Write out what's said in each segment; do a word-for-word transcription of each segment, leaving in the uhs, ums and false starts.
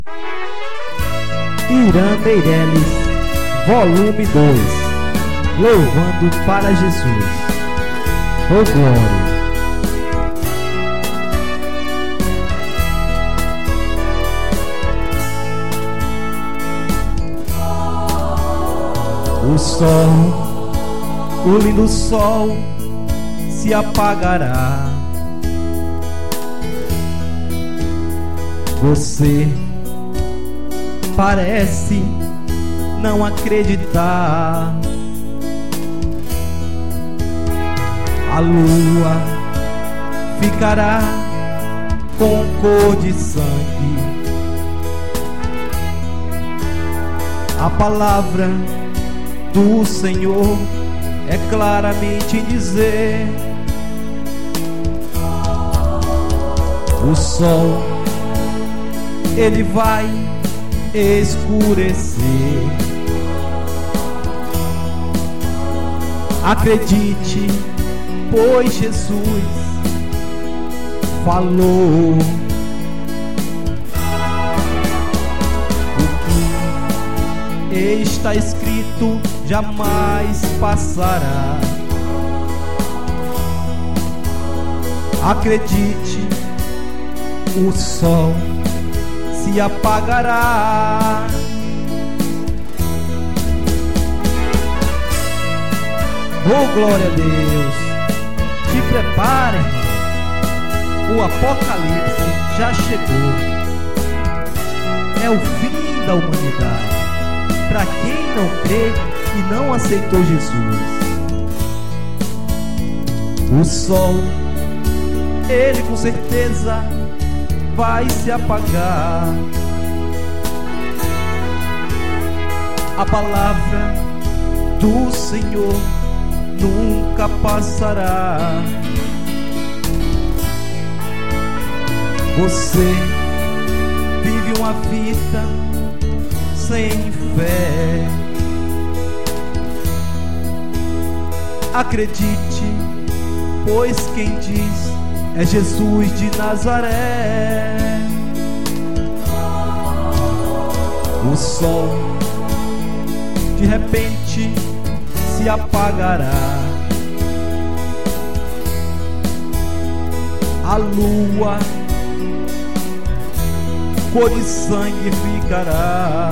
Irã Meirelles, volume dois. Louvando para Jesus. Oh glória. O sol, o lindo sol se apagará. Você parece não acreditar. A lua ficará com cor de sangue. A palavra do Senhor é claramente em dizer: o sol, ele vai escurecer. Acredite, pois Jesus falou. O que está escrito jamais passará. Acredite, o sol se apagará. Oh glória a Deus. Te prepare, irmão. O apocalipse já chegou. É o fim da humanidade para quem não crê e não aceitou Jesus. O sol, ele com certeza vai se apagar. A palavra do Senhor nunca passará. Você vive uma vida sem fé. Acredite, pois quem diz é Jesus de Nazaré. O sol de repente se apagará. A lua cor de sangue ficará.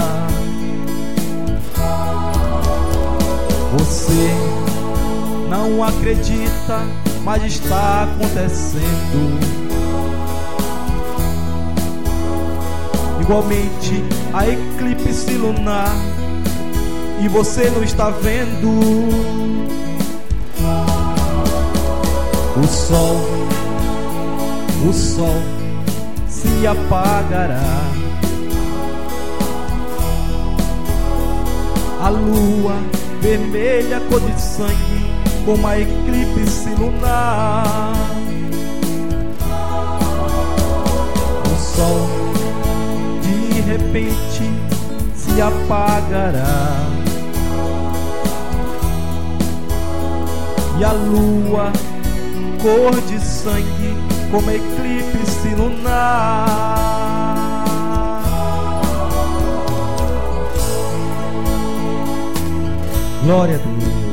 Você não acredita, mas está acontecendo. Igualmente a eclipse lunar, e você não está vendo. O sol, o sol se apagará. A lua vermelha cor de sangue, como a eclipse lunar. O sol de repente se apagará. E a lua cor de sangue, como a eclipse lunar. Glória a Deus.